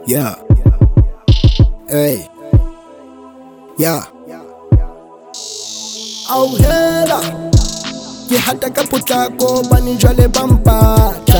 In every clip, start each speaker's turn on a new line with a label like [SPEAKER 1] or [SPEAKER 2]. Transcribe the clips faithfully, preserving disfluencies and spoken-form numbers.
[SPEAKER 1] Yeah. Hey. Yeah. Au hela ke hata ka potlako bane jwale ba mpatla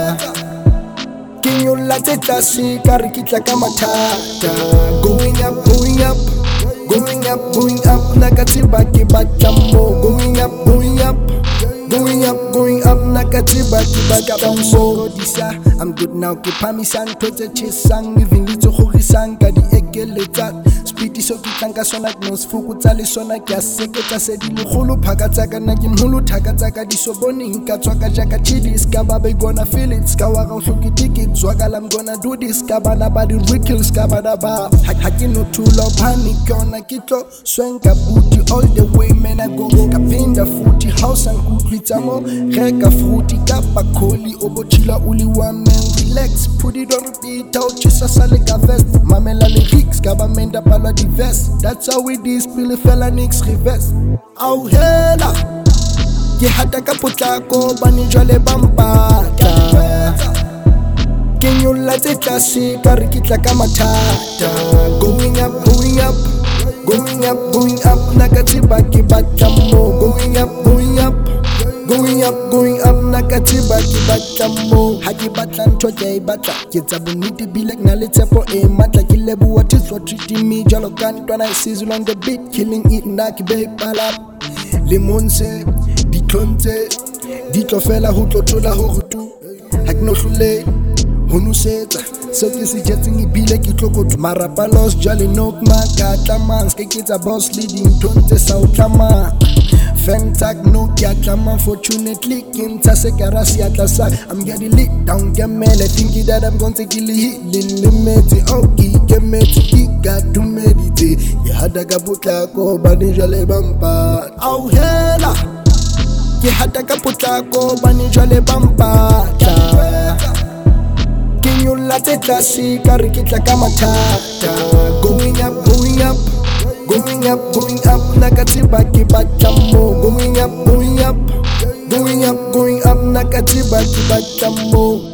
[SPEAKER 1] ke nyolla tse tlase ka re ke tla ka mathata. Going up, going up, going up, going up, naka tseba ke batla mo. Going up, going up, going up, going up, naka tseba ke batla mo. I'm good now, ke phamisa ntho tse tjhesang, living le tse kgorisang ka di ekeletsa. Speedy so ke tlanka sona no sfukutsa le sona ke a seketsa se di legolo phaka tsaka nna ke mholo thaka tsaka di so boneng ka tswa ka jaka chidis ka ba be gonna feel it ska wa go hloki ticket tswa ka I'm gonna do this ka bana ba di rickles ka bana ba ha ke no tulo panic kona ke tlo swenka booty all the way man I go ka pinda footy house and kutlitsa mo reka fruity ka bakoli obochila uli wa man relax put it on repeat out chisa sale ka vest mamela lyrics ka ba menda pala di vest. That's how we this pile fella nix reverse. Au hela ke hata ka potlako bane jwale ba mpatla ke nyolla tse tlase ka re ke tla ka mathata. Going up, going up, going up, going up, naka tseba ke batla mo. Going up, going up, going up, going up, naka tseba ke batla mo. Ha ke batla ntho ke e batla ke tsa bonnete bile ke na le tshepo e matla ke leboha tis for treating me jalo ka ntwana I sizzle on the beat killing it nna ke be pala le monse di tlonte di tlo fela ho tlotlola ho rutu ha ke no hlole ho nusetsa so ke se jetseng e bile ke tlokotho marapa los jale no ma ka tlamang ke ke tsa boss leading tonte sa o tlama Fentag no kiatlama fortunately kinta sekarasi atlasa I'm getting lit down gemele thinking that I'm going to kill it limit okay gemeti kiga to meditate ya hada ka potlako bane jwale bampa au hela ke hada ka potlako bane jwale bampa ke nyolla tse tlase ka re ke tla ka mathata. Going up, going up, going up, going up, naka tseba ke batla mo. Going up, going up, going up, going up, naka tseba ke batla mo.